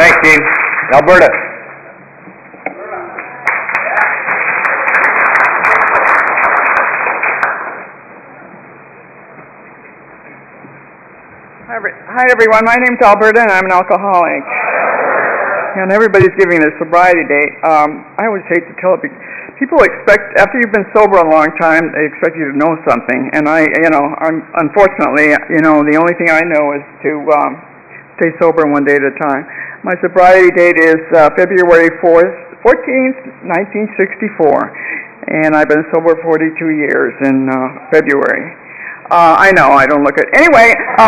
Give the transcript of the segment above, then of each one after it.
Thanks, Gene. Alberta. Hi everyone, my name's Alberta and I'm an alcoholic. And everybody's giving a sobriety date. I always hate to tell it because people expect, after you've been sober a long time, they expect you to know something. And unfortunately, the only thing I know is to stay sober one day at a time. My sobriety date is February 14th, 1964. And I've been sober 42 years in February. I know, I don't look at... Anyway,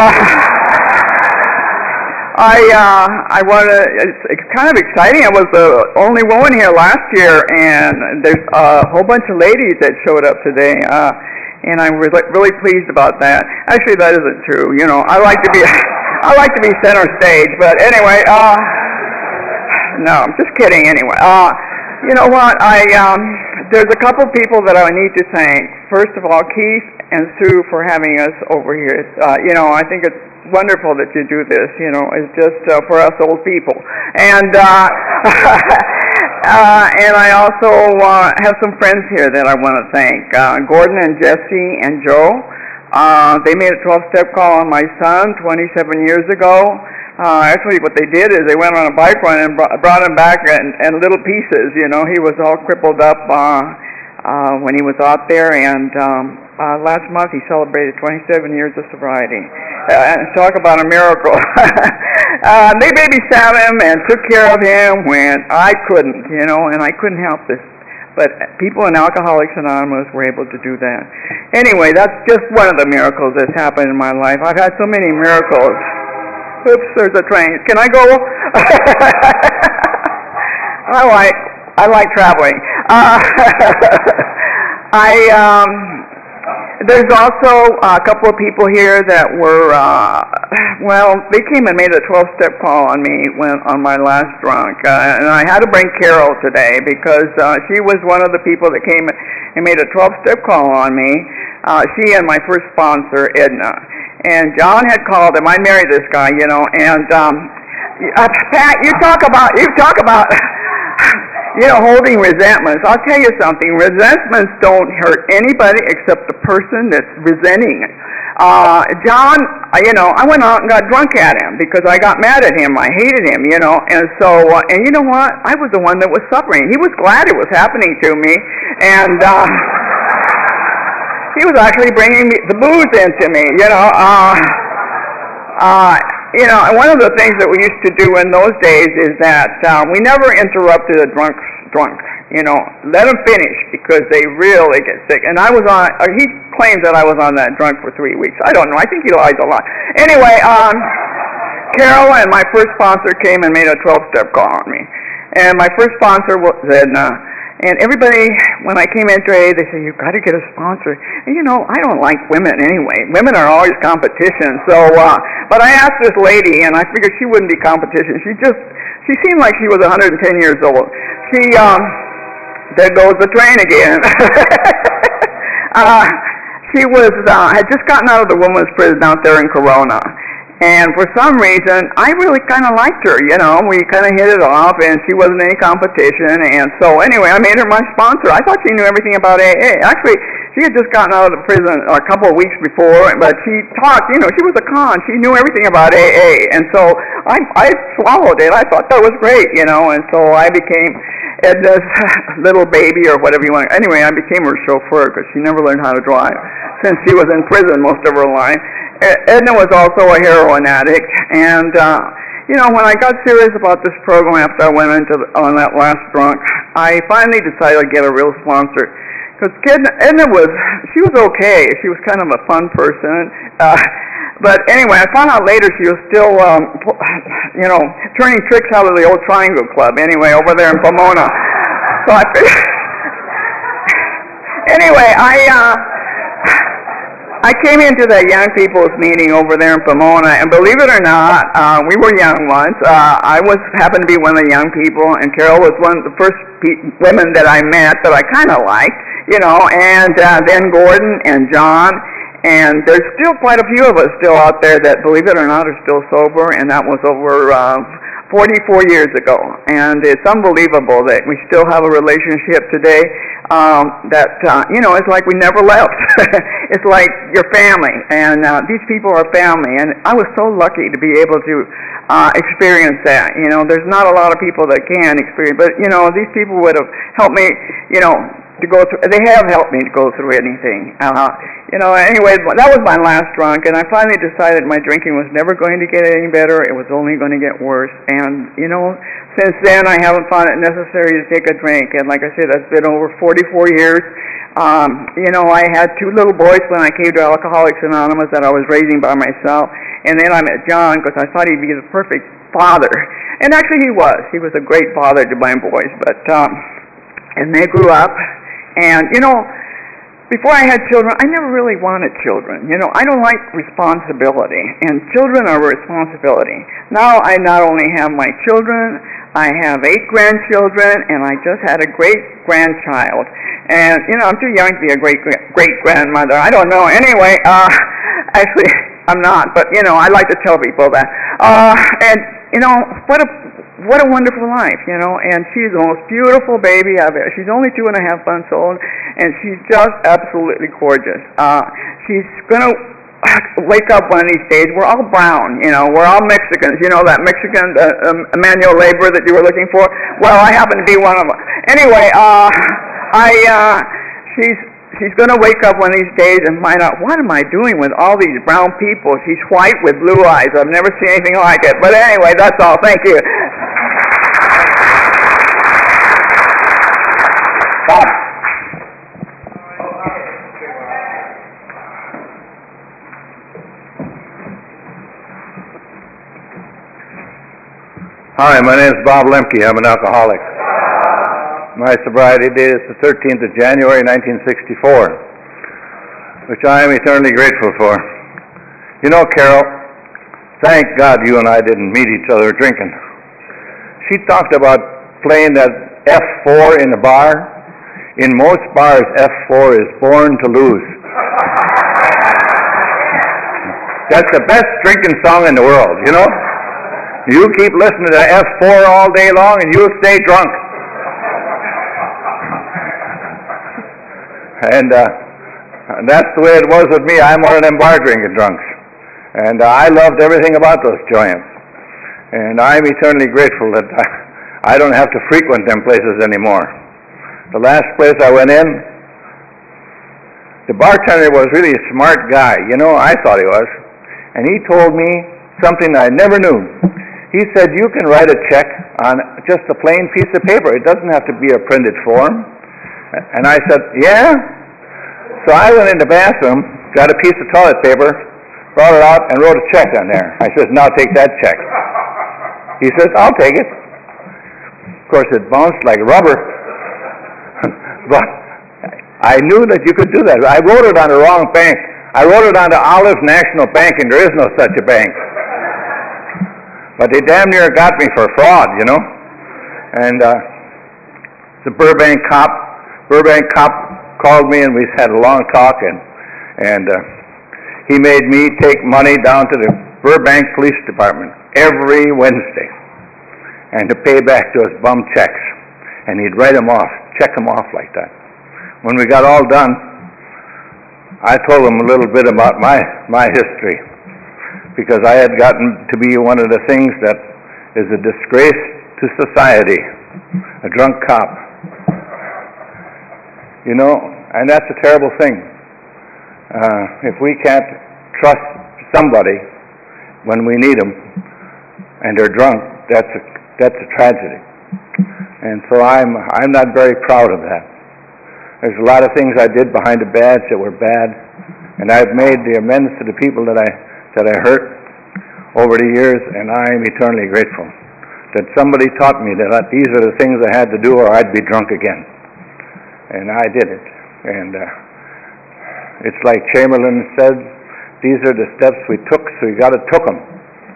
I want to... It's kind of exciting. I was the only woman here last year, and there's a whole bunch of ladies that showed up today, and I'm really pleased about that. Actually, that isn't true. I like to be... I like to be center stage, but anyway, no, I'm just kidding anyway. You know what, there's a couple people that I need to thank. First of all, Keith and Sue for having us over here. I think it's wonderful that you do this. It's just for us old people. And and I also have some friends here that I want to thank. Gordon and Jesse and Joe. They made a 12-step call on my son 27 years ago. Actually, what they did is they went on a bike run and brought him back in little pieces. He was all crippled up when he was out there, and last month he celebrated 27 years of sobriety. Talk about a miracle. They babysat him and took care of him when I couldn't, and I couldn't help this. But people in Alcoholics Anonymous were able to do that. Anyway, that's just one of the miracles that's happened in my life. I've had so many miracles. Oops, there's a train. Can I go? I like traveling. There's also a couple of people here that were, they came and made a 12-step call on me on my last drunk. And I had to bring Carol today because she was one of the people that came and made a 12-step call on me. She and my first sponsor, Edna. And John had called him. I married this guy, and Pat, you talk about holding resentments. I'll tell you something. Resentments don't hurt anybody except the person that's resenting it. John, I went out and got drunk at him because I got mad at him. I hated him, and so, and you know what? I was the one that was suffering. He was glad it was happening to me, and he was actually bringing the booze into me, and one of the things that we used to do in those days is that we never interrupted a drunk. Let them finish because they really get sick. And I was on, he claims that I was on that drunk for 3 weeks. I don't know. I think he lies a lot. Anyway, Carol and my first sponsor came and made a 12-step call on me. And my first sponsor said, and everybody, when I came into AA, they said, you've got to get a sponsor. And I don't like women anyway. Women are always competition. So, but I asked this lady, and I figured she wouldn't be competition. She seemed like she was 110 years old. There goes the train again. She had just gotten out of the women's prison out there in Corona. And for some reason, I really kind of liked her, We kind of hit it off, and she wasn't any competition. And so, anyway, I made her my sponsor. I thought she knew everything about AA. Actually, she had just gotten out of the prison a couple of weeks before, but she talked, she was a con. She knew everything about AA. And so I swallowed it. I thought that was great, And so I became Edna's little baby or whatever you want. Anyway, I became her chauffeur because she never learned how to drive since she was in prison most of her life. Edna was also a heroin addict, and when I got serious about this program after I went on that last drunk, I finally decided to get a real sponsor. Because Edna was okay. She was kind of a fun person. But anyway, I found out later she was still, turning tricks out of the old Triangle Club, anyway, over there in Pomona. So I figured... Anyway, I came into that young people's meeting over there in Pomona, and believe it or not, we were young once. I happened to be one of the young people, and Carol was one of the first women that I met that I kind of liked, and then Gordon and John, and there's still quite a few of us still out there that, believe it or not, are still sober, and that was over 44 years ago, and it's unbelievable that we still have a relationship today it's like we never left. It's like your family, and these people are family, and I was so lucky to be able to experience that. There's not a lot of people that can experience, but these people would have helped me, to go through. They have helped me to go through anything. Anyway, that was my last drunk, and I finally decided my drinking was never going to get any better. It was only going to get worse. And since then I haven't found it necessary to take a drink. And like I said, that's been over 44 years. I had 2 little boys when I came to Alcoholics Anonymous that I was raising by myself, and then I met John because I thought he'd be the perfect father. And actually he was. He was a great father to my boys. But and they grew up. And, before I had children, I never really wanted children. I don't like responsibility, and children are a responsibility. Now I not only have my children, I have 8 grandchildren, and I just had a great-grandchild. And, I'm too young to be a great-grandmother. I don't know. Anyway, actually, I'm not, but, I like to tell people that. What a wonderful life, and she's the most beautiful baby I've ever. She's only 2.5 months old, and she's just absolutely gorgeous. She's going to wake up one of these days. We're all brown, we're all Mexicans. That Mexican manual labor that you were looking for? Well, I happen to be one of them. Anyway, she's going to wake up one of these days and find out, what am I doing with all these brown people? She's white with blue eyes. I've never seen anything like it. But anyway, that's all. Thank you. Hi, my name is Bob Lemke. I'm an alcoholic. My sobriety date is the 13th of January, 1964, which I am eternally grateful for. Carol, thank God you and I didn't meet each other drinking. She talked about playing that F4 in a bar. In most bars, F4 is born to lose. That's the best drinking song in the world, You keep listening to F4 all day long and you'll stay drunk. And that's the way it was with me. I'm one of them bar drinking drunks. And I loved everything about those joints. And I'm eternally grateful that I don't have to frequent them places anymore. The last place I went in, the bartender was really a smart guy. I thought he was. And he told me something I never knew. He said, you can write a check on just a plain piece of paper. It doesn't have to be a printed form. And I said, yeah? So I went in the bathroom, got a piece of toilet paper, brought it out, and wrote a check on there. I said, now take that check. He says, I'll take it. Of course, it bounced like rubber. But I knew that you could do that. I wrote it on the wrong bank. I wrote it on the Olive National Bank, and there is no such a bank. But they damn near got me for fraud, And the Burbank cop called me, and we had a long talk, and he made me take money down to the Burbank Police Department every Wednesday, and to pay back those bum checks. And he'd write them off, check them off like that. When we got all done, I told him a little bit about my history, because I had gotten to be one of the things that is a disgrace to society, a drunk cop. And that's a terrible thing. If we can't trust somebody when we need them and they're drunk, that's a tragedy. And so I'm not very proud of that. There's a lot of things I did behind the badge that were bad, and I've made the amends to the people that I hurt over the years, and I'm eternally grateful that somebody taught me that these are the things I had to do or I'd be drunk again. And I did it. And it's like Chamberlain said, these are the steps we took, so you got to took them.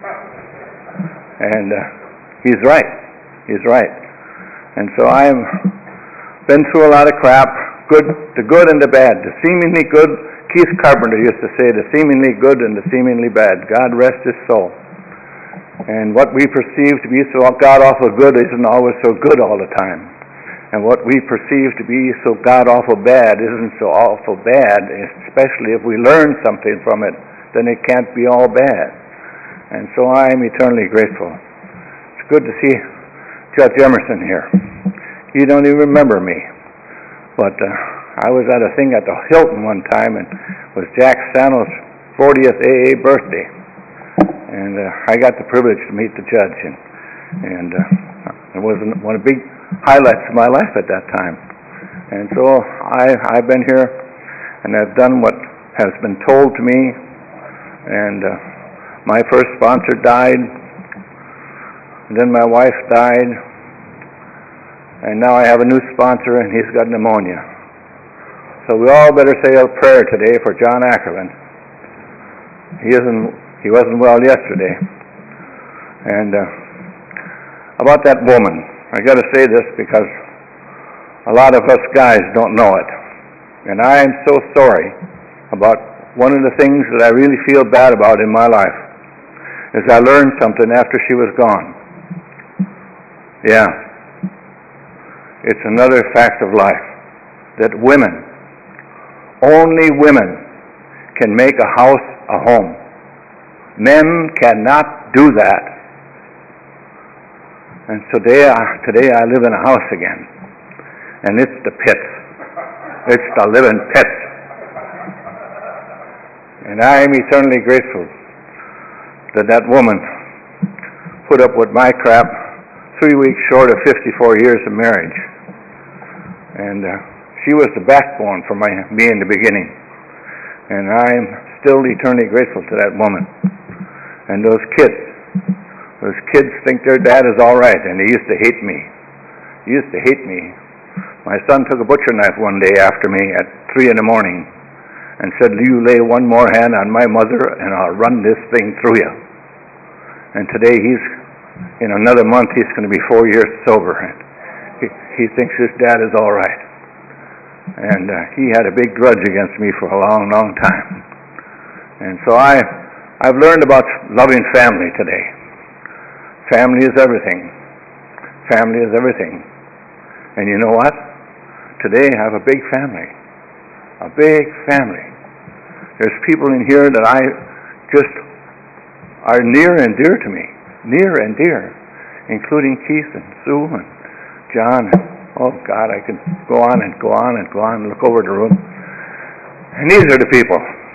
And he's right. He's right. And so I've been through a lot of crap, the good and the bad, the seemingly good. Keith Carpenter used to say, the seemingly good and the seemingly bad. God rest his soul. And what we perceive to be so god-awful good isn't always so good all the time. And what we perceive to be so god-awful bad isn't so awful bad, especially if we learn something from it, then it can't be all bad. And so I am eternally grateful. It's good to see Judge Emerson here. You don't even remember me. But I was at a thing at the Hilton one time, and it was Jack Sano's 40th AA birthday. And I got the privilege to meet the judge, and it was one of the big highlights of my life at that time. And so I've been here, and I've done what has been told to me. And my first sponsor died, and then my wife died, and now I have a new sponsor, and he's got pneumonia. So we all better say a prayer today for John Ackerman. He wasn't well yesterday. And about that woman, I got to say this because a lot of us guys don't know it. And I am so sorry about one of the things that I really feel bad about in my life is I learned something after she was gone. Yeah. It's another fact of life that women, only women, can make a house a home. Men cannot do that. And today I live in a house again. And it's the pit. It's the living pit. And I am eternally grateful that that woman put up with my crap 3 weeks short of 54 years of marriage. And she was the backbone for me in the beginning. And I'm still eternally grateful to that woman. And those kids think their dad is all right, and they used to hate me. My son took a butcher knife one day after me at 3 a.m. and said, "You lay one more hand on my mother, and I'll run this thing through you." And today in another month, he's going to be 4 years sober. And he thinks his dad is all right. And he had a big grudge against me for a long, long time. And so I've learned about loving family today. Family is everything. Family is everything. And you know what? Today I have a big family. A big family. There's people in here that I just are near and dear to me. Near and dear. Including Keith and Sue and John. Oh God, I could go on and go on and go on and look over the room. And these are the people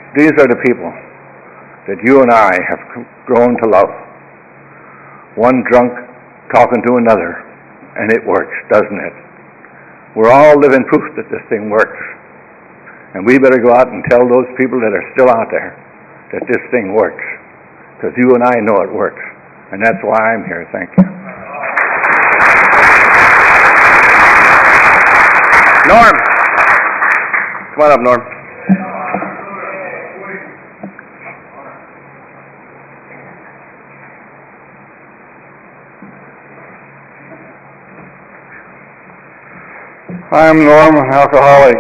that you and I have grown to love. One drunk talking to another, and it works, doesn't it? We're all living proof that this thing works. And we better go out and tell those people that are still out there that this thing works. Because you and I know it works. And that's why I'm here. Thank you. Norm! Come on up, Norm. I'm Norm, an alcoholic.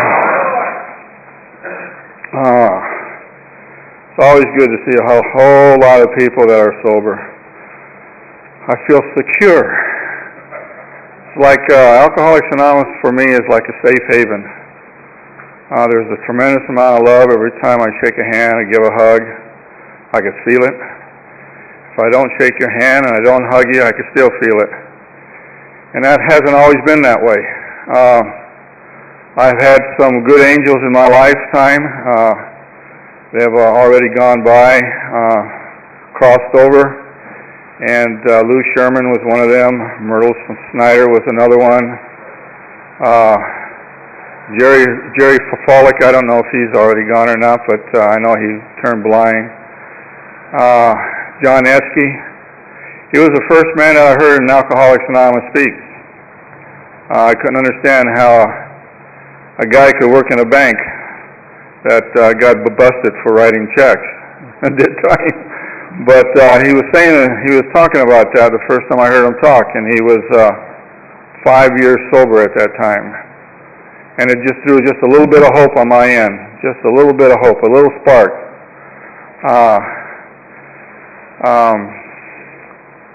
It's always good to see a whole lot of people that are sober. I feel secure. It's like Alcoholics Anonymous for me is like a safe haven. There's a tremendous amount of love every time I shake a hand and give a hug. I can feel it. If I don't shake your hand and I don't hug you, I can still feel it. And that hasn't always been that way. I've had some good angels in my lifetime. They have already gone by, crossed over, and Lou Sherman was one of them. Myrtle Snyder was another one. Jerry Fafalik, I don't know if he's already gone or not, but I know he turned blind. John Esky, he was the first man that I heard in Alcoholics Anonymous speak. I couldn't understand how a guy could work in a bank that got busted for writing checks and did time. But he was talking about that the first time I heard him talk, and he was 5 years sober at that time. And it just threw just a little bit of hope on my end, just a little bit of hope, a little spark.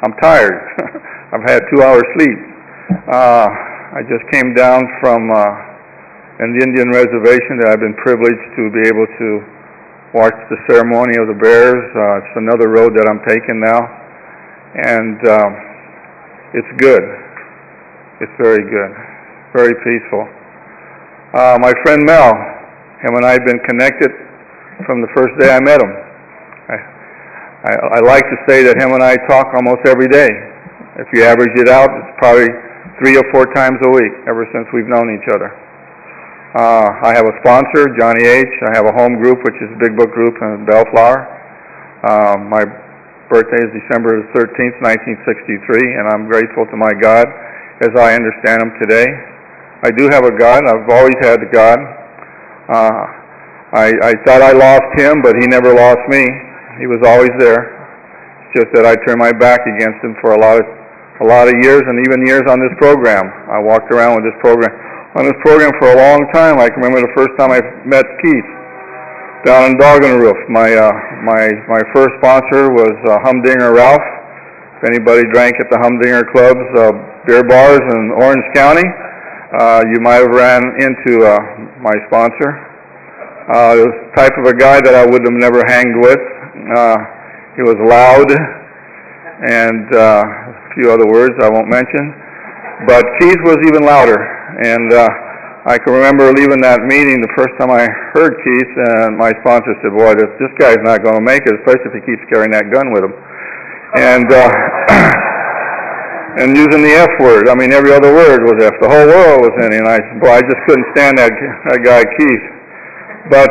I'm tired. I've had 2 hours sleep. I just came down from an Indian reservation that I've been privileged to be able to watch the ceremony of the bears. It's another road that I'm taking now, and it's good. It's very good, very peaceful. My friend Mel, him and I have been connected from the first day I met him. I like to say that him and I talk almost every day. If you average it out, it's probably 3 or 4 times a week ever since we've known each other. I have a sponsor, Johnny H. I have a home group, which is a Big Book group in Bellflower. My birthday is December 13th, 1963, and I'm grateful to my God as I understand Him today. I do have a God. I've always had a God. I thought I lost Him, but He never lost me. He was always there. It's just that I turned my back against Him for a lot of years, and even years on this program. I walked around with this program for a long time. I can remember the first time I met Keith down in Doggenroof. My first sponsor was Humdinger Ralph. If anybody drank at the Humdinger clubs, beer bars in Orange County, you might have ran into my sponsor. He was the type of a guy that I would have never hanged with. He was loud, and a few other words I won't mention. But Keith was even louder, and I can remember leaving that meeting the first time I heard Keith, and my sponsor said, "Boy, this guy's not going to make it, especially if he keeps carrying that gun with him." And and using the F word. I mean, every other word was F. The whole world was in it, and I said, boy, I just couldn't stand that guy Keith. But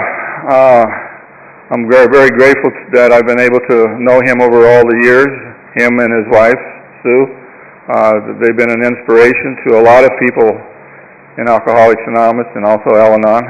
I'm very, very grateful that I've been able to know him over all the years, him and his wife, Sue. They've been an inspiration to a lot of people in Alcoholics Anonymous and also Al-Anon.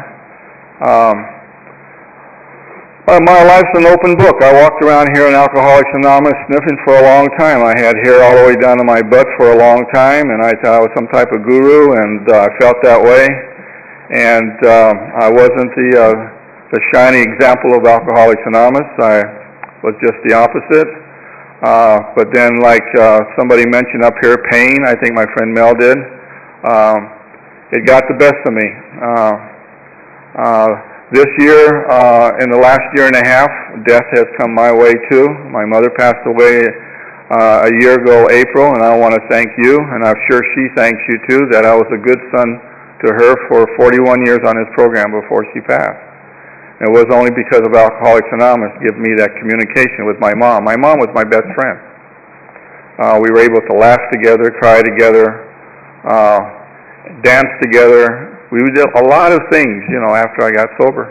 My life's an open book. I walked around here in Alcoholics Anonymous sniffing for a long time. I had hair all the way down to my butt for a long time, and I thought I was some type of guru, and I felt that way. And I wasn't the shiny example of Alcoholics Anonymous. I was just the opposite. But then, like somebody mentioned up here, pain, I think my friend Mel did, it got the best of me. This year, in the last year and a half, death has come my way too. My mother passed away a year ago, April, and I want to thank you, and I'm sure she thanks you too, that I was a good son to her for 41 years on this program before she passed. It was only because of Alcoholics Anonymous giving me that communication with my mom. My mom was my best friend. We were able to laugh together, cry together, dance together. We did a lot of things, after I got sober.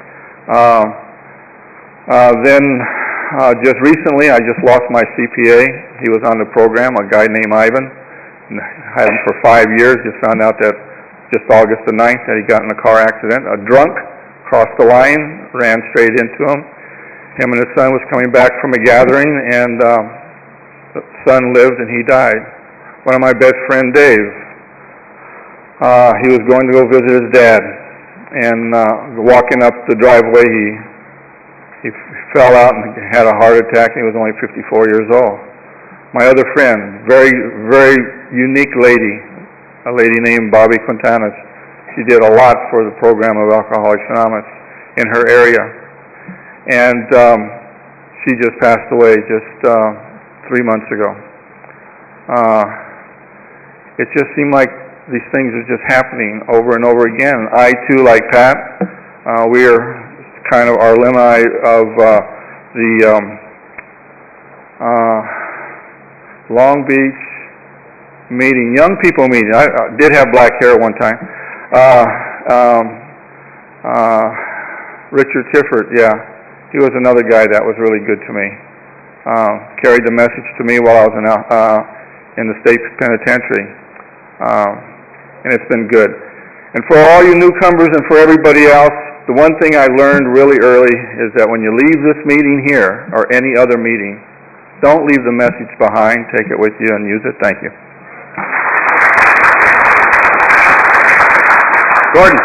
Then, just recently, I just lost my CPA. He was on the program, a guy named Ivan. I had him for 5 years. Just found out that just August the 9th that he got in a car accident. A drunk crossed the line, ran straight into him. Him and his son was coming back from a gathering, and the son lived and he died. One of my best friend, Dave, he was going to go visit his dad, and walking up the driveway, he fell out and had a heart attack, and he was only 54 years old. My other friend, very, very unique lady, a lady named Bobby Quintanas. She did a lot for the program of Alcoholics Anonymous in her area, and she just passed away just 3 months ago. It just seemed like these things are just happening over and over again. I, too, like Pat, we are kind of our alumni of the Long Beach meeting, young people meeting. I did have black hair one time. Richard Tifford, yeah. He was another guy that was really good to me. Carried the message to me while I was in the state penitentiary. And it's been good. And for all you newcomers and for everybody else, the one thing I learned really early is that when you leave this meeting here, or any other meeting, don't leave the message behind. Take it with you and use it. Thank you. Gordon.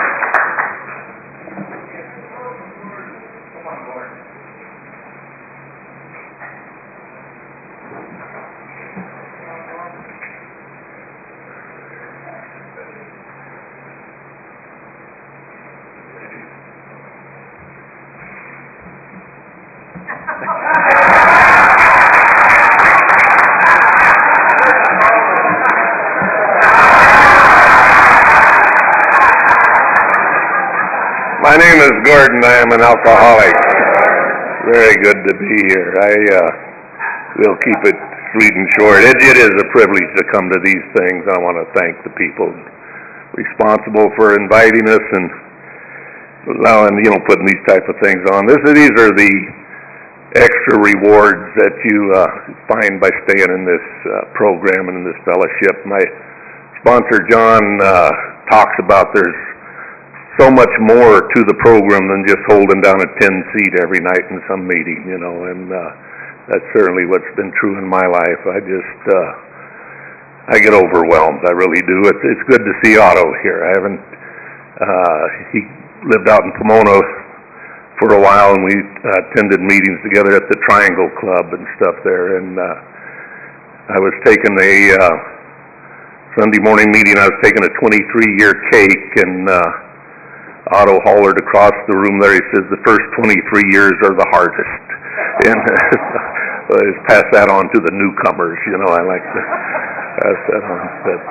My name is Gordon. I am an alcoholic. Very good to be here. I will keep it sweet and short. It is a privilege to come to these things. I want to thank the people responsible for inviting us and allowing, putting these type of things on. These are the extra rewards that you find by staying in this program and in this fellowship. My sponsor, John, talks about there's so much more to the program than just holding down a 10-seat every night in some meeting, and that's certainly what's been true in my life. I get overwhelmed. I really do. It's good to see Otto here. He lived out in Pomona for a while, and we attended meetings together at the Triangle Club and stuff there, and I was taking a Sunday morning meeting. I was taking a 23-year cake, and Otto hollered across the room there. He says, the first 23 years are the hardest. And I just pass that on to the newcomers. I like to pass that on. But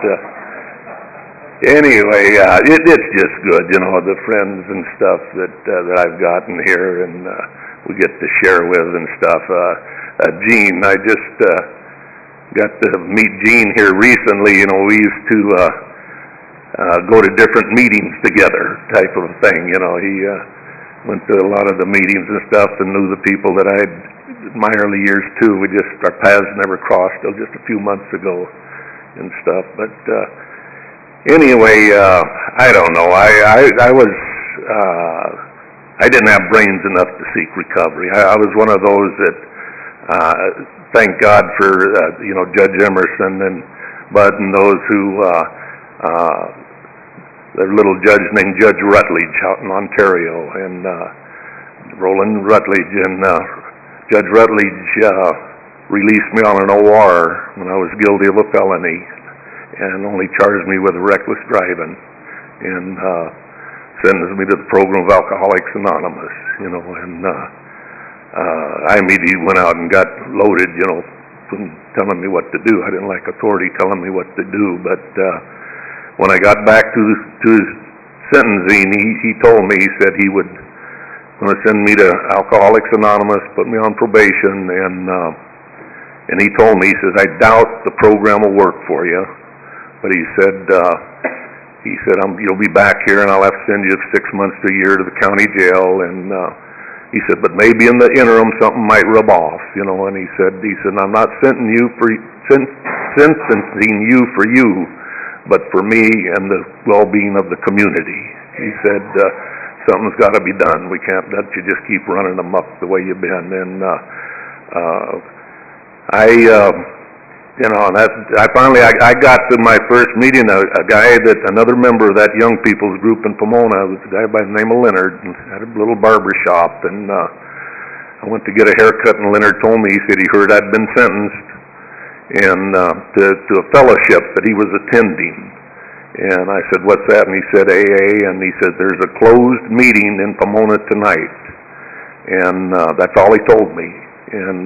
anyway, it's just good, the friends and stuff that I've gotten here and we get to share with and stuff. Gene, I just got to meet Gene here recently. We used to go to different meetings together type of thing. He went to a lot of the meetings and stuff and knew the people that I'd admired in the years too. Our paths never crossed till just a few months ago and stuff. But anyway, I don't know. I didn't have brains enough to seek recovery. I was one of those that thank God for Judge Emerson and Bud and those who their little judge named Judge Rutledge out in Ontario, and Roland Rutledge, and Judge Rutledge released me on an OR when I was guilty of a felony and only charged me with reckless driving and sentenced me to the program of Alcoholics Anonymous, and I immediately went out and got loaded, telling me what to do. I didn't like authority telling me what to do, but when I got back to his sentencing, he told me, he said he would going to send me to Alcoholics Anonymous, put me on probation, and he told me, he says, I doubt the program will work for you, but he said you'll be back here and I'll have to send you 6 months to a year to the county jail, and he said, but maybe in the interim something might rub off, and he said, I'm not sentencing you for you, but for me and the well-being of the community. He said, something's got to be done. We can't let you just keep running amok the way you've been. And I got to my first meeting, another member of that young people's group in Pomona, was a guy by the name of Leonard, and had a little barber shop, and I went to get a haircut, and Leonard told me, he said he heard I'd been sentenced and to a fellowship that he was attending. And I said, what's that? And he said, AA. And he said, there's a closed meeting in Pomona tonight. And that's all he told me. And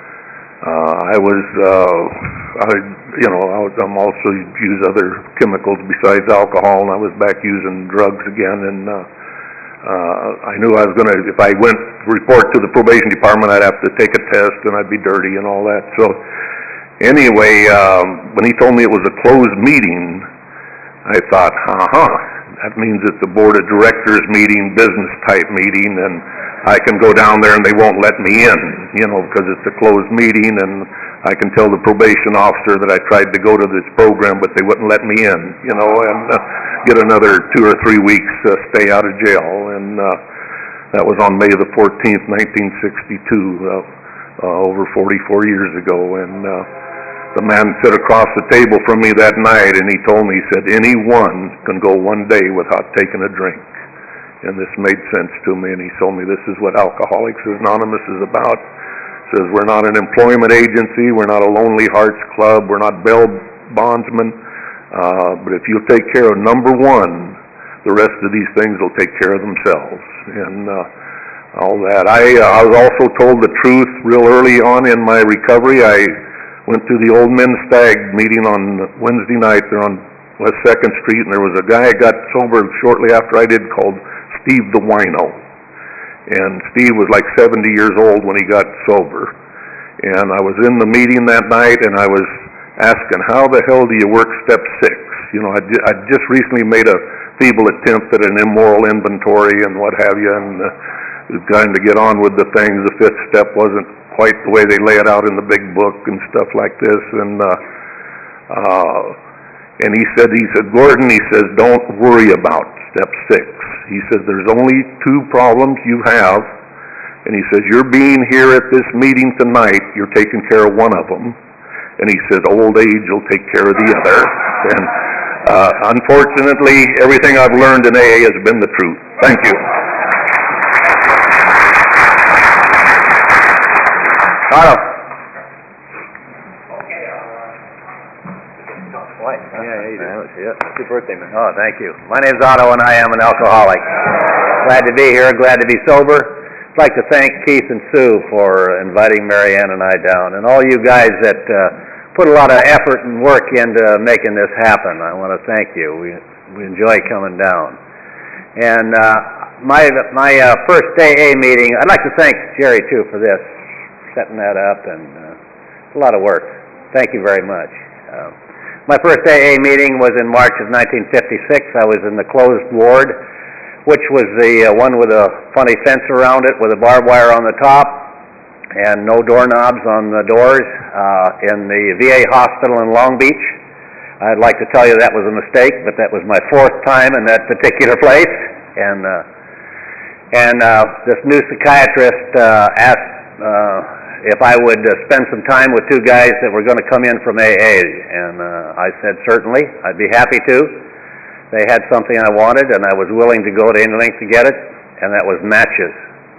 I'm also use other chemicals besides alcohol, and I was back using drugs again. And I knew I was going to, if I went to report to the probation department, I'd have to take a test and I'd be dirty and all that. So anyway, when he told me it was a closed meeting, I thought, that means it's a board of directors meeting, business type meeting, and I can go down there and they won't let me in, because it's a closed meeting, and I can tell the probation officer that I tried to go to this program, but they wouldn't let me in, and get another 2 or 3 weeks stay out of jail. And that was on May the 14th, 1962, over 44 years ago. And the man sat across the table from me that night, and he told me, he said, anyone can go one day without taking a drink. And this made sense to me, and he told me this is what Alcoholics Anonymous is about. He says, we're not an employment agency, we're not a Lonely Hearts Club, we're not bail bondsmen, but if you'll take care of number one, the rest of these things will take care of themselves. And all that. I was also told the truth real early on in my recovery. I went to the Old Men's Stag meeting on Wednesday night there on West 2nd Street, and there was a guy that got sober shortly after I did called Steve the Wino. And Steve was like 70 years old when he got sober. And I was in the meeting that night, and I was asking, how the hell do you work step 6? You know, I'd just recently made a feeble attempt at an immoral inventory and what have you, and was trying to get on with the things. The 5th step wasn't quite the way they lay it out in the big book and stuff like this. And he said, Gordon, he says, don't worry about step 6. He says, there's only 2 problems you have. And he says, you're being here at this meeting tonight, you're taking care of one of them. And he says, old age will take care of the other. And unfortunately, everything I've learned in AA has been the truth. Thank you. Otto. Happy birthday, man. Oh, thank you. My name's Otto, and I am an alcoholic. Glad to be here, glad to be sober. I'd like to thank Keith and Sue for inviting Mary Ann and I down, and all you guys that put a lot of effort and work into making this happen. I want to thank you. We enjoy coming down. And my first AA meeting, I'd like to thank Jerry, too, for this, setting that up, and it's a lot of work. Thank you very much. My first AA meeting was in March of 1956. I was in the closed ward, which was the one with a funny fence around it with a barbed wire on the top and no doorknobs on the doors in the VA hospital in Long Beach. I'd like to tell you that was a mistake, but that was my 4th time in that particular place. And this new psychiatrist asked if I would spend some time with 2 guys that were going to come in from AA, and I said certainly, I'd be happy to. They had something I wanted, and I was willing to go to any length to get it, and that was matches.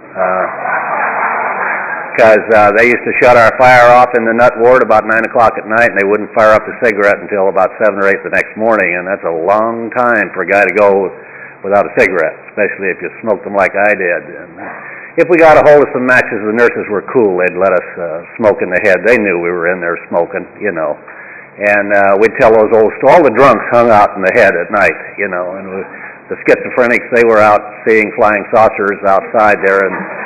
Because they used to shut our fire off in the nut ward about 9 o'clock at night, and they wouldn't fire up a cigarette until about 7 or 8 the next morning, and that's a long time for a guy to go without a cigarette, especially if you smoked them like I did. And if we got a hold of some matches, the nurses were cool. They'd let us smoke in the head. They knew we were in there smoking, you know. And we'd tell those old stories. All the drunks hung out in the head at night, you know. And the schizophrenics, they were out seeing flying saucers outside there.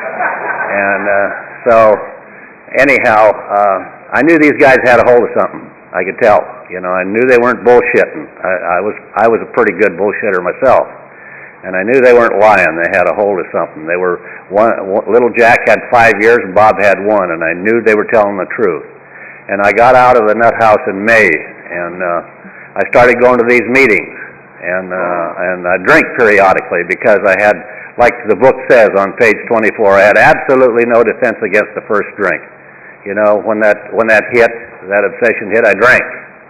And so, anyhow, I knew these guys had a hold of something. I could tell. You know, I knew they weren't bullshitting. I was a pretty good bullshitter myself. And I knew they weren't lying. They had a hold of something. They were little Jack had 5 years and Bob had 1, and I knew they were telling the truth. And I got out of the nut house in May, and I started going to these meetings, and I drink periodically because I had, like the book says on page 24, I had absolutely no defense against the first drink. You know, when that obsession hit, I drank.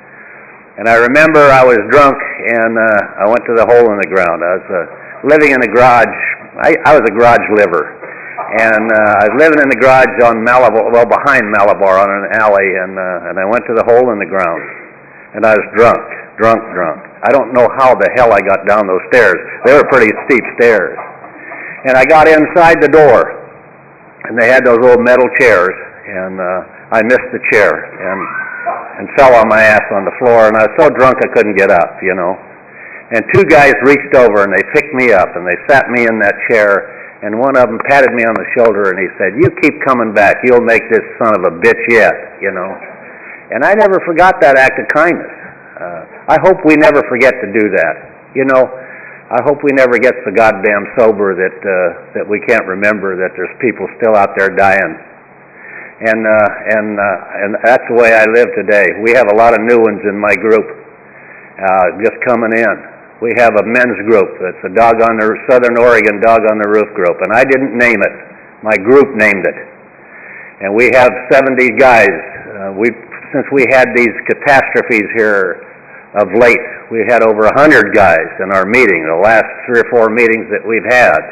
And I remember I was drunk, and I went to the hole in the ground. I was living in the garage. I was a garage liver. And I was living in the garage on Malabar, well, behind Malabar on an alley, and I went to the hole in the ground. And I was drunk. I don't know how the hell I got down those stairs. They were pretty steep stairs. And I got inside the door, and they had those old metal chairs, and I missed the chair and fell on my ass on the floor, and I was so drunk I couldn't get up, you know. And 2 guys reached over, and they picked me up, and they sat me in that chair, and one of them patted me on the shoulder, and he said, "You keep coming back. You'll make this son of a bitch yet," you know. And I never forgot that act of kindness. I hope we never forget to do that. You know, I hope we never get so goddamn sober that we can't remember that there's people still out there dying. And that's the way I live today. We have a lot of new ones in my group, just coming in. We have a men's group that's a Dog on the Southern Oregon Dog on the Roof group, and I didn't name it. My group named it. And we have 70 guys. Since we had these catastrophes here of late, we had over 100 guys in our meeting, the last 3 or 4 meetings that we've had.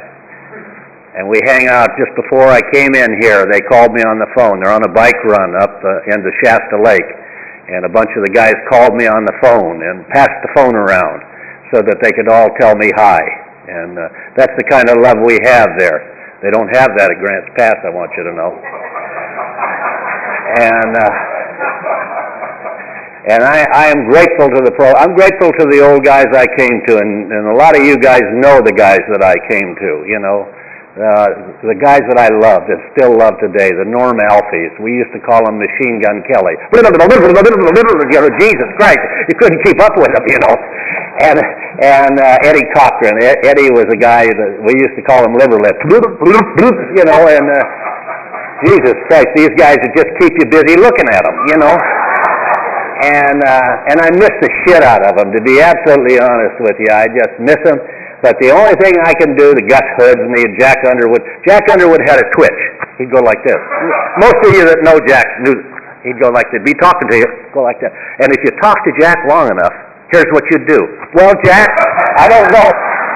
And we hang out. Just before I came in here, they called me on the phone. They're on a bike run up into Shasta Lake. And a bunch of the guys called me on the phone and passed the phone around so that they could all tell me hi. And that's the kind of love we have there. They don't have that at Grants Pass, I want you to know. And I am grateful to I'm grateful to the old guys I came to, and a lot of you guys know the guys that I came to, you know. The guys that I loved and still love today, the Norm Alfies. We used to call him Machine Gun Kelly. You know, Jesus Christ, you couldn't keep up with him, you know. And Eddie Cochran. Eddie was a guy that we used to call him Liver Lip. You know, and Jesus Christ, these guys would just keep you busy looking at them, you know. And I miss the shit out of them, to be absolutely honest with you. I just miss them. But the only thing I can do, the Gus Hoods and the Jack Underwood had a twitch. He'd go like this. Most of you that know Jack knew he'd go like this. Be talking to you, go like that. And if you talk to Jack long enough, here's what you'd do. Well, Jack, I don't know.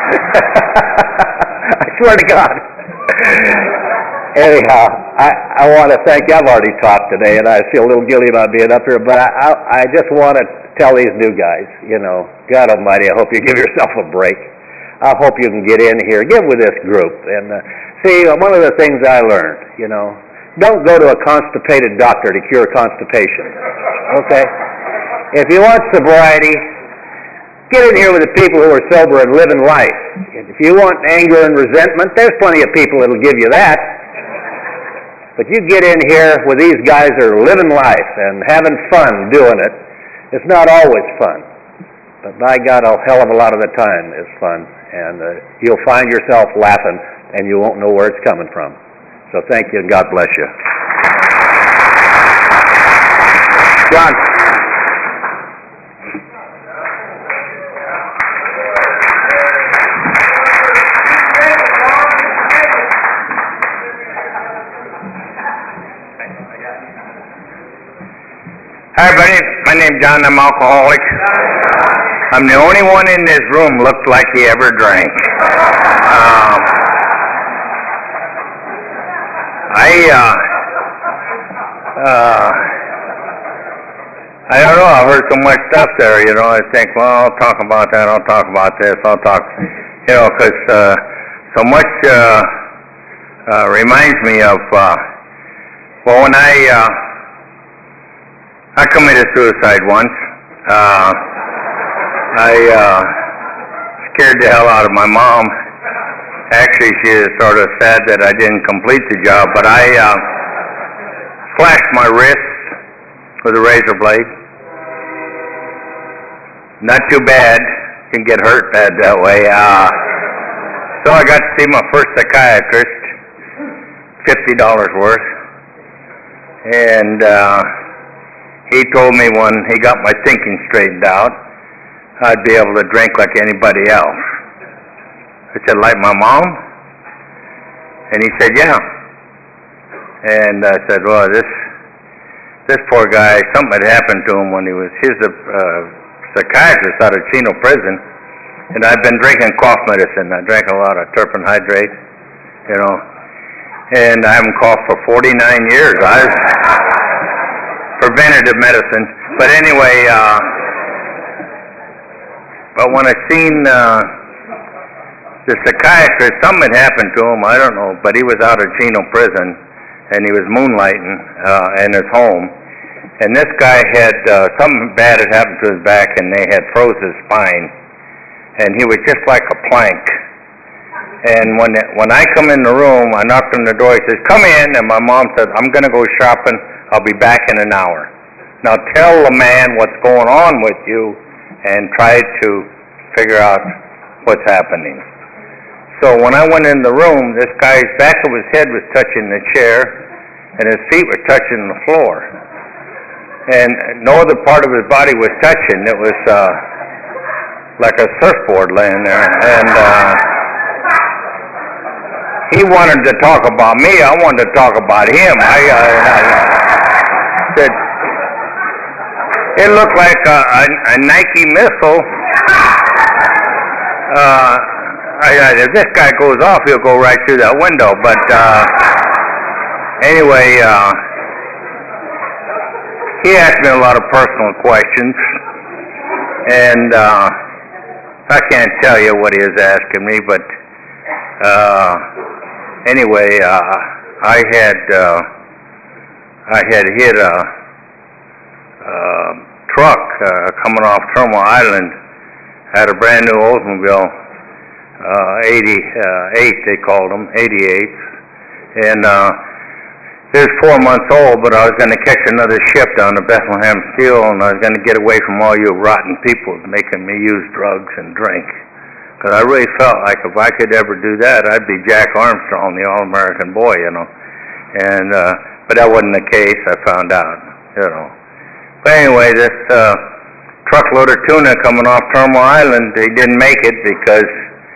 I swear to God. Anyhow, I want to thank you. I've already talked today, and I feel a little guilty about being up here, but I just want to tell these new guys, you know, God Almighty, I hope you give yourself a break. I hope you can get in here, get with this group. And see, one of the things I learned, you know, don't go to a constipated doctor to cure constipation, okay? If you want sobriety, get in here with the people who are sober and living life. If you want anger and resentment, there's plenty of people that'll give you that. But you get in here with these guys that are living life and having fun doing it. It's not always fun, but by God, a hell of a lot of the time is fun. And you'll find yourself laughing, and you won't know where it's coming from. So thank you, and God bless you. John. Hi, buddy. My name's John. I'm alcoholic. I'm the only one in this room looked like he ever drank. I don't know. I've heard so much stuff there. You know, I think, well, I'll talk about that. I'll talk about this. I'll talk, you know, because so much reminds me of well, when I committed suicide once. I scared the hell out of my mom. Actually, she is sort of sad that I didn't complete the job, but I slashed my wrist with a razor blade. Not too bad. Can get hurt bad that way. So I got to see my first psychiatrist, $50 worth. And he told me when he got my thinking straightened out, I'd be able to drink like anybody else. I said, like my mom? And he said, yeah. And I said, well, this poor guy, something had happened to him when he was, he's a psychiatrist out of Chino Prison, and I've been drinking cough medicine. I drank a lot of terpene hydrate, you know, and I haven't coughed for 49 years. Preventative medicine. But anyway, but when I seen the psychiatrist, something had happened to him, I don't know, but he was out of Chino Prison, and he was moonlighting in his home. And this guy had, something bad had happened to his back, and they had froze his spine. And he was just like a plank. And when I come in the room, I knocked on the door, he says, come in, and my mom said, I'm going to go shopping, I'll be back in an hour. Now tell the man what's going on with you, and try to figure out what's happening. So when I went in the room, this guy's back of his head was touching the chair, and his feet were touching the floor. And no other part of his body was touching. It was like a surfboard laying there. And he wanted to talk about me. I wanted to talk about him. I said, it looked like a Nike missile. If this guy goes off, he'll go right through that window. But anyway, he asked me a lot of personal questions, and I can't tell you what he was asking me, but anyway, I had hit a truck coming off Terminal Island, had a brand new Oldsmobile, 88 they called them, 88s, and it was 4 months old, but I was going to catch another ship down to Bethlehem Steel, and I was going to get away from all you rotten people making me use drugs and drink. Because I really felt like if I could ever do that, I'd be Jack Armstrong, the All-American boy, you know. And but that wasn't the case, I found out, you know. But anyway, this truckload of tuna coming off Terminal Island, they didn't make it because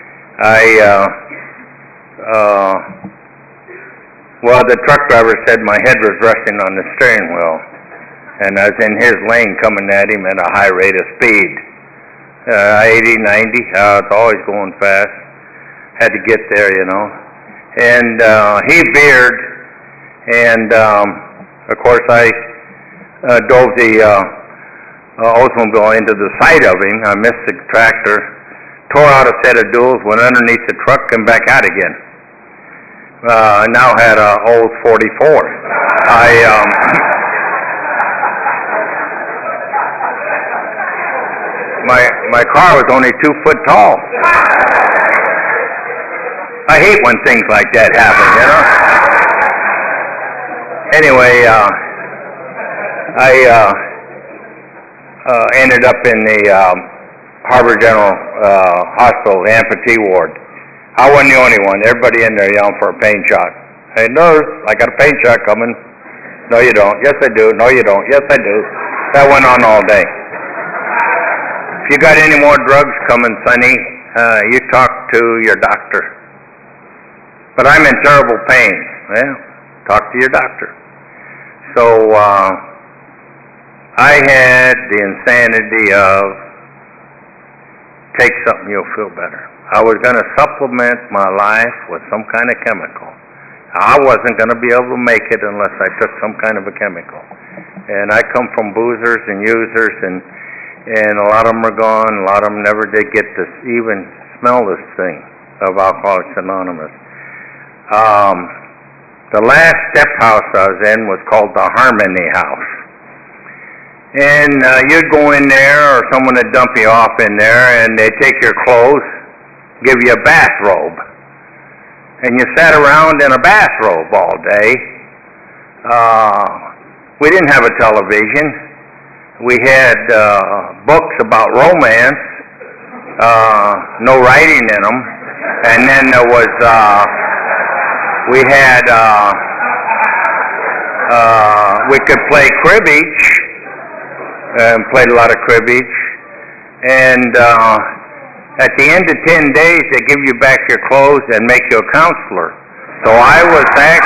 well, the truck driver said my head was resting on the steering wheel, and I was in his lane coming at him at a high rate of speed. 80, 90, it's always going fast. Had to get there, you know. And he veered, and of course I dove the Oldsmobile into the side of him. I missed the tractor, tore out a set of duals, went underneath the truck, and back out again. I now had a old 44. My car was only 2 foot tall. I hate when things like that happen, you know. Anyway, I ended up in the Harbor General Hospital, the amputee ward. I wasn't the only one. Everybody in there yelling for a pain shot. Hey, nurse, I got a pain shot coming. No, you don't. Yes, I do. No, you don't. Yes, I do. That went on all day. If you got any more drugs coming, Sonny, you talk to your doctor. But I'm in terrible pain. Well, talk to your doctor. So, I had the insanity of take something, you'll feel better. I was going to supplement my life with some kind of chemical. I wasn't going to be able to make it unless I took some kind of a chemical. And I come from boozers and users, and a lot of them are gone. A lot of them never did get to even smell this thing of Alcoholics Anonymous. The last step house I was in was called the Harmony House. And you'd go in there, or someone would dump you off in there, and they'd take your clothes, give you a bathrobe. And you sat around in a bathrobe all day. We didn't have a television. We had books about romance, no writing in them. And then there was, we could play cribbage, and played a lot of cribbage. And at the end of 10 days, they give you back your clothes and make you a counselor. So I was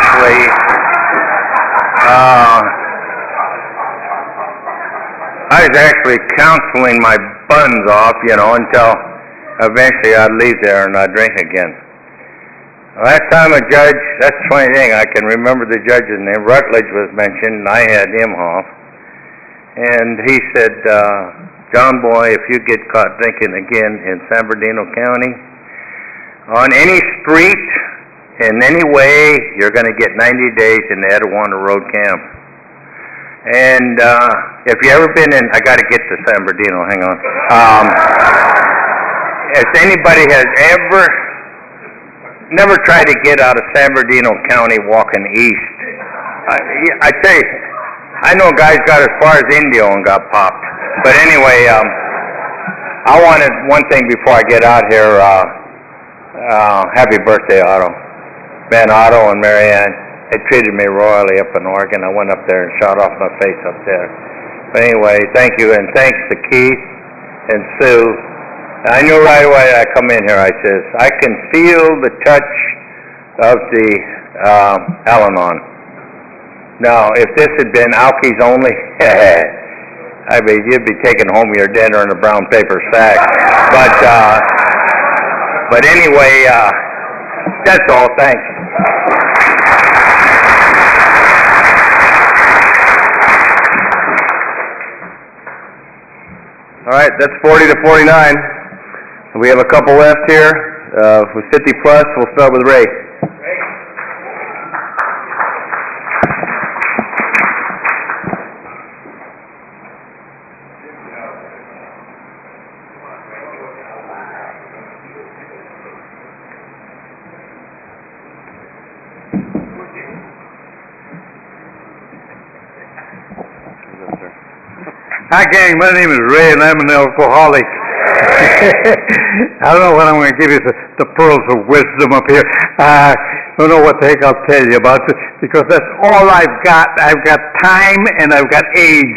actually counseling my buns off, you know, until eventually I'd leave there and I'd drink again. Last time a judge, that's the funny thing, I can remember the judge's name. Rutledge was mentioned, and I had Imhoff. And he said, John Boy, if you get caught drinking again in San Bernardino County, on any street, in any way, you're going to get 90 days in the Etiwanda Road camp. And if you ever been in, I got to get to San Bernardino, hang on. If anybody has never tried to get out of San Bernardino County walking east, I tell you, I know guys got as far as Indio and got popped. But anyway, I wanted one thing before I get out here. Happy birthday, Otto. Ben, Otto and Marianne, they treated me royally up in Oregon. I went up there and shot off my face up there. But anyway, thank you, and thanks to Keith and Sue. I knew right away I come in here, I says, I can feel the touch of the Al-Anon. Now, if this had been Alkies only, I mean, you'd be taking home your dinner in a brown paper sack. But anyway, that's all. Thanks. All right, that's 40 to 49. We have a couple left here. With 50 plus, we'll start with Ray. Hi, gang. My name is Ray, and I'm an alcoholic. I don't know what I'm going to give you, the pearls of wisdom up here. I don't know what the heck I'll tell you about this, because that's all I've got. I've got time, and I've got age.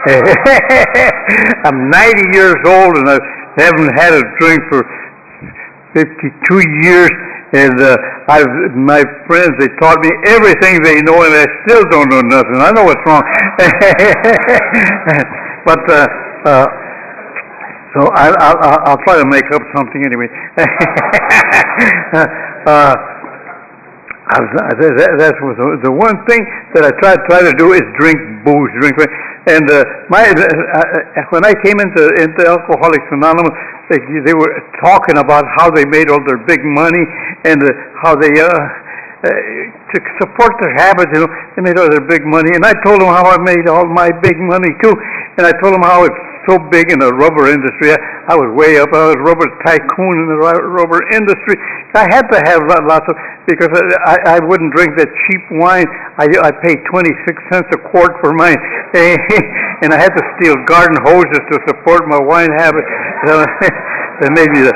I'm 90 years old, and I haven't had a drink for 52 years. And my friends, they taught me everything they know, and I still don't know nothing. I know what's wrong. But so I'll try to make up something anyway. That was the one thing that I try to do is drink booze, and when I came into Alcoholics Anonymous, they were talking about how they made all their big money and how they to support their habits, they made all their big money. And I told them how I made all my big money too, and I told them how it's so big in the rubber industry. I was way up. I was a rubber tycoon in the rubber industry. I had to have lots of, because I wouldn't drink that cheap wine. I paid 26 cents a quart for mine, and I had to steal garden hoses to support my wine habit. So, that made me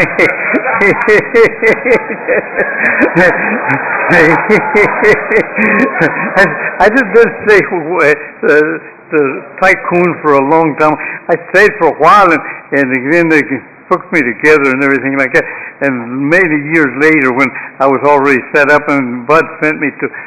I just didn't say the tycoon for a long time. I stayed for a while, and then they hooked me together and everything like that. And many years later, when I was already set up, and Bud sent me to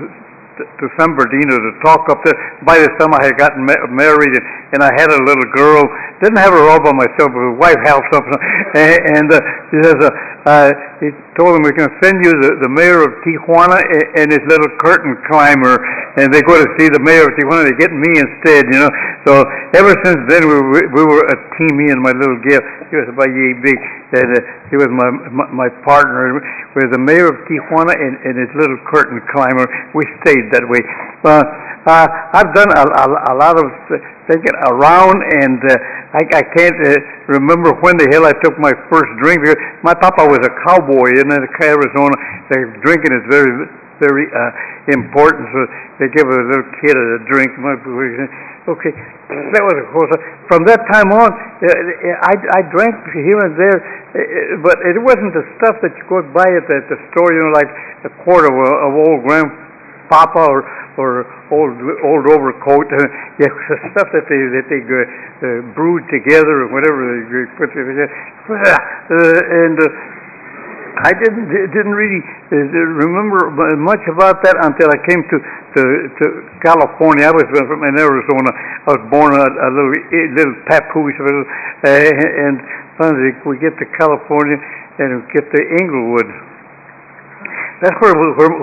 San Bernardino to talk up there. By this time, I had gotten married, and I had a little girl. Didn't have her all by myself, but his wife helped something. And he says, he told him, we're going to send you the mayor of Tijuana and his little curtain climber, and they go to see the mayor of Tijuana. They get me instead, So ever since then, we were a team, me and my little girl. He was about yay big, and he was my partner. With the mayor of Tijuana and his little curtain climber, we stayed that way. I've done a lot of thinking around, and I can't remember when the hell I took my first drink. Because my papa was a cowboy in Arizona. Drinking is very, very important. So they give a little kid a drink. Okay, that was from that time on. I drank here and there, but it wasn't the stuff that you go buy at the store. Like a quart of old Grandpapa or old overcoat. Yeah, the stuff that they brewed together or whatever they put together. And I didn't really remember much about that until I came to California. I was from Arizona. I was born a little papoose, and finally we get to California and we get to Inglewood. That's where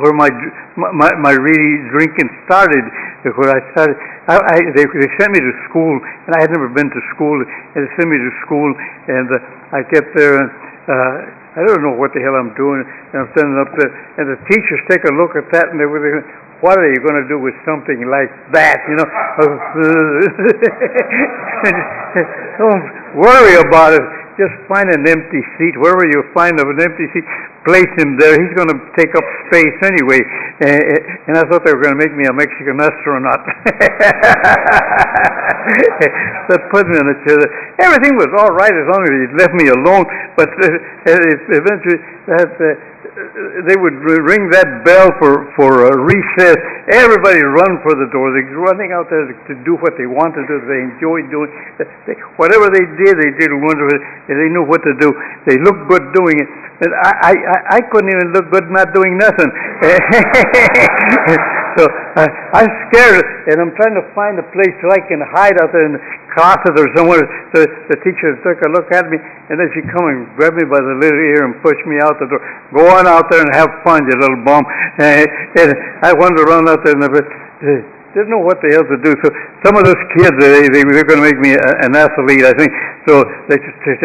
my really drinking started. Where I started, they sent me to school, and I had never been to school. And they sent me to school, and I get there, and I don't know what the hell I'm doing. And I'm standing up there, and the teachers take a look at that, and they were thinking, what are you going to do with something like that? Don't worry about it. Just find an empty seat. Wherever you find an empty seat, place him there. He's going to take up space anyway. And I thought they were going to make me a Mexican astronaut. They put me in a chair. Everything was all right as long as he left me alone. But eventually, they would ring that bell for a recess. Everybody run for the door. They're running out there to do what they wanted to do. They enjoyed doing whatever they did wonderful. They knew what to do. They looked good doing it. And I couldn't even look good not doing nothing. So I'm scared, and I'm trying to find a place so I can hide out there in the closet or somewhere. So the teacher took a look at me, and then she come and grab me by the little ear and push me out the door. Go on out there and have fun, you little bum. And I wandered around out there, and didn't know what the hell to do. So some of those kids, they're going to make me an athlete, I think. So they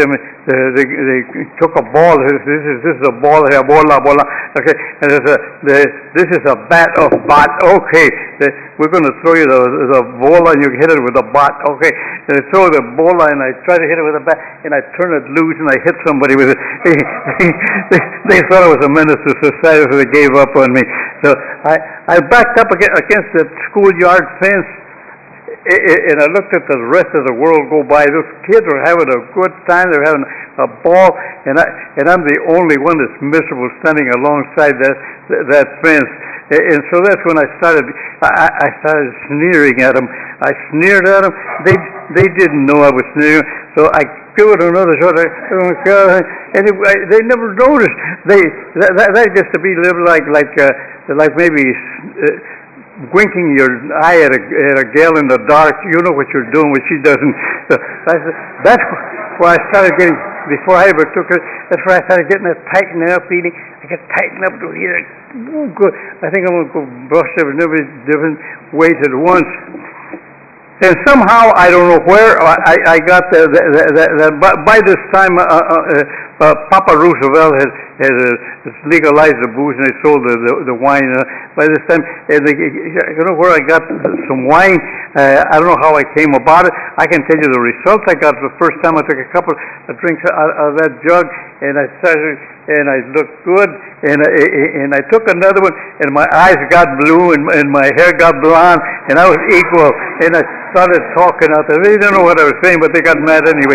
took a ball. This is a ball here, bola. Okay, and this is a bat. Okay, we're going to throw you the bola, and you hit it with a bat. Okay, and I throw the bola, and I try to hit it with a bat, and I turn it loose, and I hit somebody with it. They thought I was a menace to society, so they gave up on me. So I backed up against the schoolyard fence, and I looked at the rest of the world go by. Those kids are having a good time. They're having a ball, and I'm the only one that's miserable standing alongside that fence. And so that's when I started sneering at them. I sneered at them. They didn't know I was sneering. So I give it another shot. Anyway, they never noticed. That gets to be like maybe winking your eye at a gal in the dark. You know what you're doing, what she doesn't. So that's where I started getting. Before I ever took her, that's where I started getting that tighten up eating. I get tightened up to here. Oh, good. I think I'm going to go brush every different ways at once. And somehow, I don't know where, I got by this time, Papa Roosevelt has legalized the booze and they sold the wine. By this time, I don't know where I got some wine. I don't know how I came about it. I can tell you the results I got the first time I took a couple of drinks out of that jug, and I started, and I looked good, and I took another one, and my eyes got blue, and my hair got blonde, and I was equal, and I started talking out there. They didn't know what I was saying, but they got mad anyway.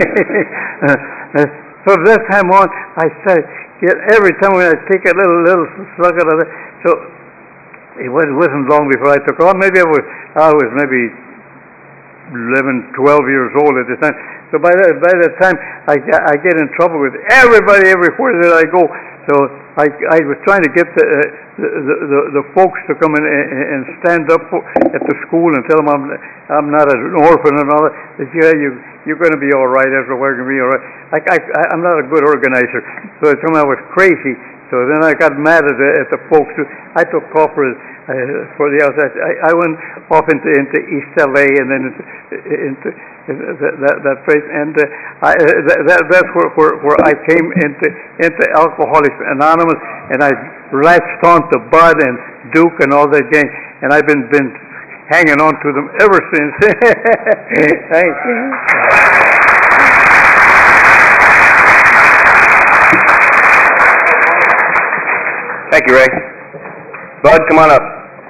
So from that time on, I started, every time when I take a little slug out of it, so it wasn't long before I took off. Maybe I was maybe 11, 12 years old at the time. So by that time, I get in trouble with everybody everywhere that I go. So I was trying to get the folks to come in and stand up at the school and tell them I'm not an orphan and all that. They say, you're going to be all right everywhere. You're going to be all right. I'm not a good organizer. So they told me I was crazy. So then I got mad at the folks. I took off for the outside. I went off into East LA and then into that place, and that's where I came into Alcoholics Anonymous, and I latched on to Bud and Duke and all that gang, and I've been hanging on to them ever since. Thank you. Thank you, Ray. Bud, come on up.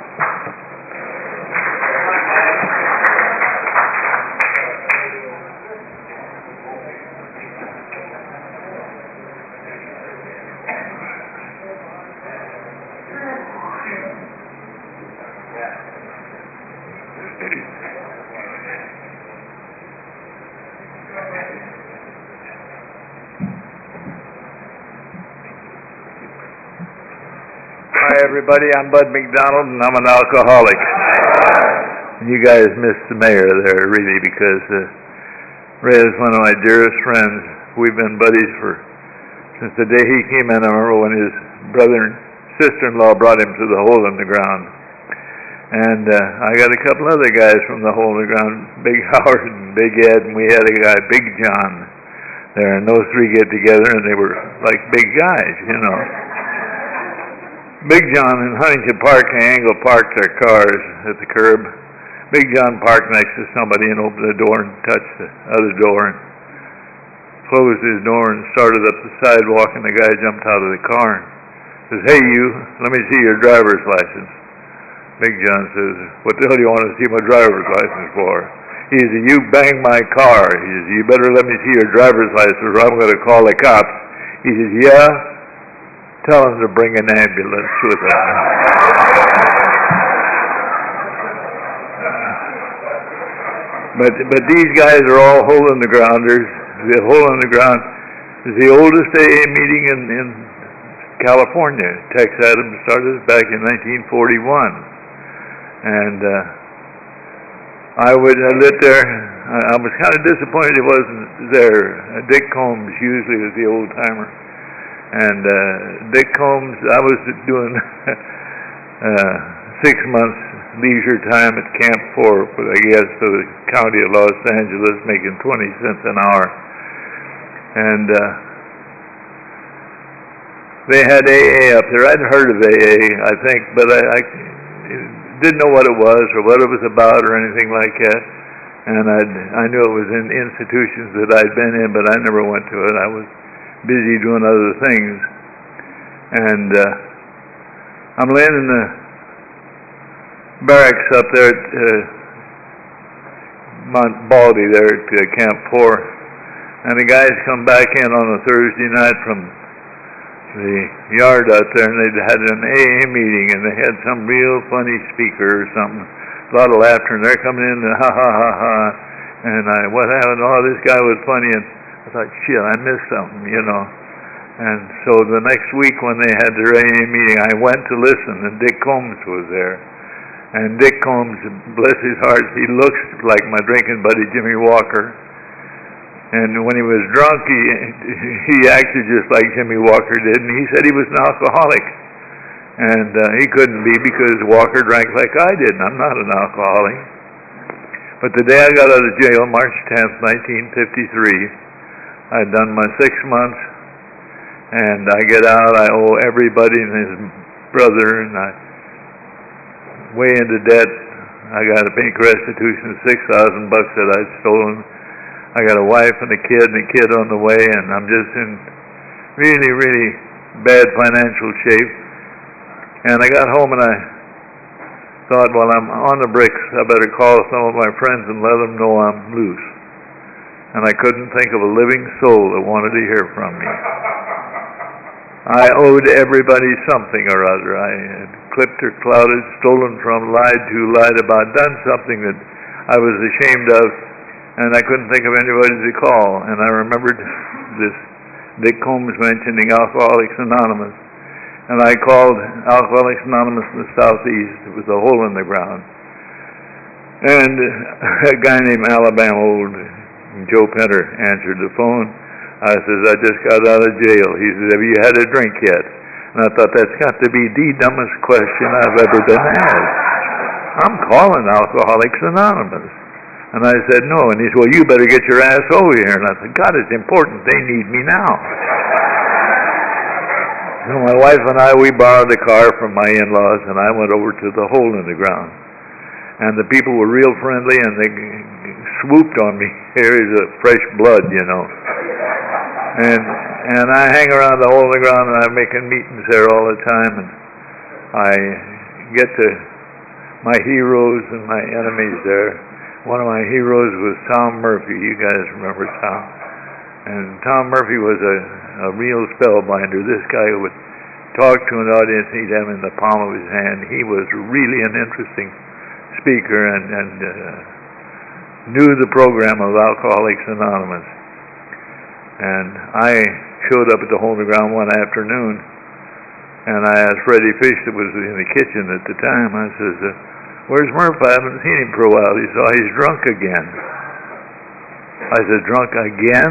Hi, everybody. I'm Bud McDonald, and I'm an alcoholic. You guys missed the mayor there, really, because Ray is one of my dearest friends. We've been buddies since the day he came in. I remember when his brother and sister-in-law brought him to the Hole in the Ground. And I got a couple other guys from the Hole in the Ground, Big Howard and Big Ed, and we had a guy, Big John, there. And those three get together, and they were like big guys, you know. Big John in Huntington Park and Angle parked their cars at the curb. Big John parked next to somebody and opened the door and touched the other door and closed his door and started up the sidewalk, and the guy jumped out of the car and says, "Hey, you, let me see your driver's license." Big John says, "What the hell do you want to see my driver's license for?" He says, "You banged my car." He says, "You better let me see your driver's license or I'm going to call the cops." He says, "Yeah? Tell them to bring an ambulance with them." But these guys are all hole in the grounders. The Hole in the Ground is the oldest AA meeting in California. Tex Adams started it back in 1941. And I lit there. I was kind of disappointed he wasn't there. Dick Combs usually was the old timer. And Dick Combs, I was doing 6 months leisure time at Camp 4, I guess, for the county of Los Angeles, making 20 cents an hour. And they had AA up there. I'd heard of AA, I think, but I didn't know what it was or what it was about or anything like that. And I knew it was in institutions that I'd been in, but I never went to it. I was busy doing other things. And I'm laying in the barracks up there at Mount Baldy there at Camp 4, and the guys come back in on a Thursday night from the yard out there, and they'd had an AA meeting, and they had some real funny speaker or something, a lot of laughter, and they're coming in and ha ha ha ha, and what happened? Oh, this guy was funny, and I thought, shit, I missed something, you know. And so the next week when they had their AA meeting, I went to listen, and Dick Combs was there. And Dick Combs, bless his heart, he looks like my drinking buddy Jimmy Walker. And when he was drunk, he acted just like Jimmy Walker did, and he said he was an alcoholic. And he couldn't be because Walker drank like I did, and I'm not an alcoholic. But the day I got out of jail, March 10th, 1953, I'd done my 6 months, and I get out, I owe everybody and his brother, and I way into debt. I got a bank restitution of $6,000 that I'd stolen. I got a wife and a kid on the way, and I'm just in really, really bad financial shape. And I got home and I thought, well, I'm on the bricks. I better call some of my friends and let them know I'm loose. And I couldn't think of a living soul that wanted to hear from me. I owed everybody something or other. I had clipped or clouded, stolen from, lied to, lied about, done something that I was ashamed of, and I couldn't think of anybody to call. And I remembered this Dick Combs mentioning Alcoholics Anonymous, and I called Alcoholics Anonymous in the Southeast. It was a hole in the ground. And a guy named Alabama Old, Joe Penter, answered the phone. I says, I just got out of jail. He says, have you had a drink yet? And I thought, that's got to be the dumbest question I've ever been asked. I'm calling Alcoholics Anonymous. And I said, no. And he said, well, you better get your ass over here. And I said, God, it's important. They need me now. So my wife and I, we borrowed a car from my in-laws, and I went over to the hole in the ground. And the people were real friendly, and they swooped on me. Here is a fresh blood, you know. And I hang around the hole in the ground, and I'm making meetings there all the time, and I get to my heroes and my enemies there. One of my heroes was Tom Murphy. You guys remember Tom? And Tom Murphy was a real spellbinder. This guy would talk to an audience, he'd have him in the palm of his hand. He was really an interesting speaker and knew the program of Alcoholics Anonymous. And I showed up at the hole in the ground one afternoon, and I asked Freddie Fish, that was in the kitchen at the time, I says, where's Murph? I haven't seen him for a while. He said, oh, he's drunk again. I said, drunk again?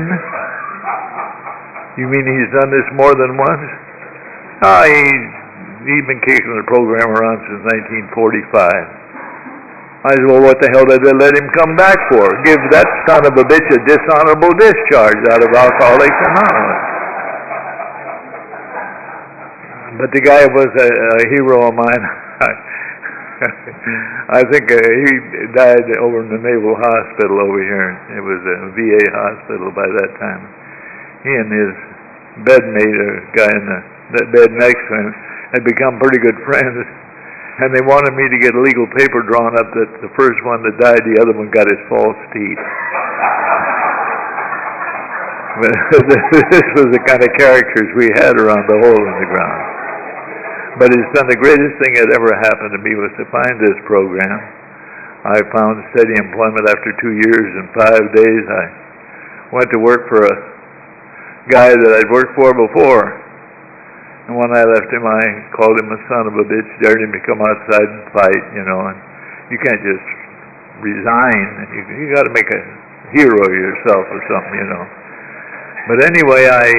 You mean he's done this more than once? Oh, he's been kicking the program around since 1945. I said, well, what the hell did they let him come back for? Give that son of a bitch a dishonorable discharge out of Alcoholics Anonymous. But the guy was a hero of mine. I think he died over in the Naval Hospital over here. It was a VA hospital by that time. He and his bedmate, a guy in the bed next to him, had become pretty good friends. And they wanted me to get a legal paper drawn up that the first one that died, the other one got his false teeth. But this was the kind of characters we had around the hole in the ground. But it's done the greatest thing that ever happened to me was to find this program. I found steady employment after 2 years and 5 days. I went to work for a guy that I'd worked for before. And when I left him, I called him a son of a bitch, dared him to come outside and fight, you know. And you can't just resign. You got to make a hero of yourself or something, you know. But anyway, I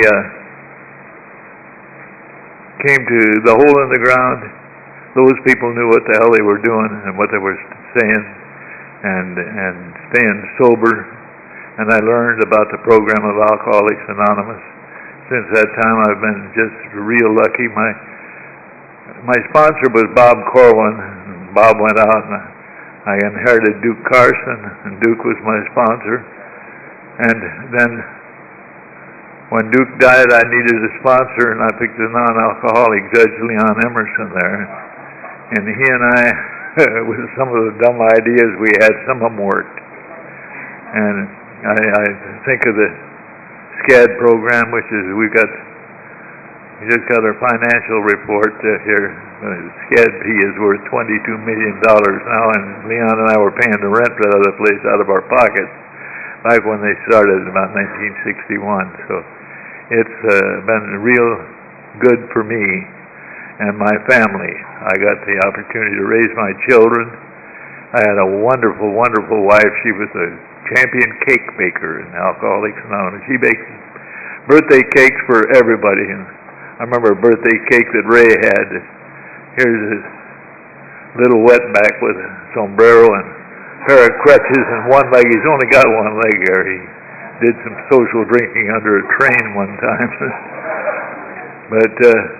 came to the hole in the ground. Those people knew what the hell they were doing and what they were saying, and staying sober. And I learned about the program of Alcoholics Anonymous. Since that time, I've been just real lucky. My sponsor was Bob Corwin. Bob went out, and I inherited Duke Carson, and Duke was my sponsor. And then when Duke died, I needed a sponsor, and I picked a non-alcoholic, Judge Leon Emerson there. And he and I, with some of the dumb ideas we had, some of them worked. And I think of the SCAD program, which is, we just got our financial report here. SCAD-P is worth $22 million now, and Leon and I were paying the rent for the place out of our pockets back when they started in about 1961. So it's been real good for me and my family. I got the opportunity to raise my children. I had a wonderful, wonderful wife. She was a champion cake baker in Alcoholics Anonymous. She baked birthday cakes for everybody. And I remember a birthday cake that Ray had. Here's his little wetback with a sombrero and a pair of crutches and one leg. He's only got one leg there. He did some social drinking under a train one time. But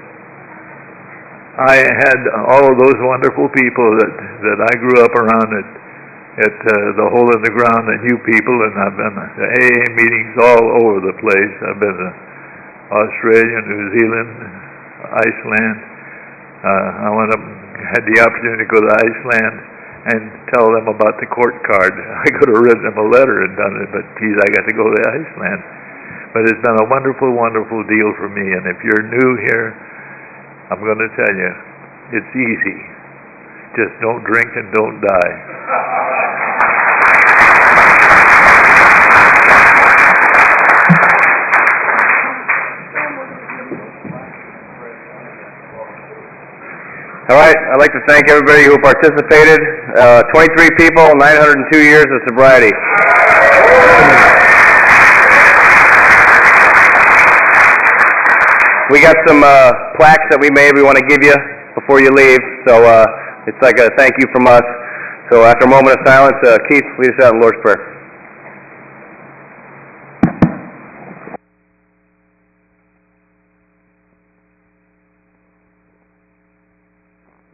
I had all of those wonderful people that I grew up around at the Hole in the Ground, the new people, and I've been to AA meetings all over the place. I've been to Australia, New Zealand, Iceland. I went up and had the opportunity to go to Iceland and tell them about the court card. I could have written them a letter and done it, but geez, I got to go to Iceland. But it's been a wonderful, wonderful deal for me, and if you're new here, I'm going to tell you, it's easy. Just don't drink and don't die. All right, I'd like to thank everybody who participated. 23 people, 902 years of sobriety. We got some plaques that we maybe want to give you before you leave, so it's like a thank you from us. So after a moment of silence, Keith, lead us out in the Lord's Prayer.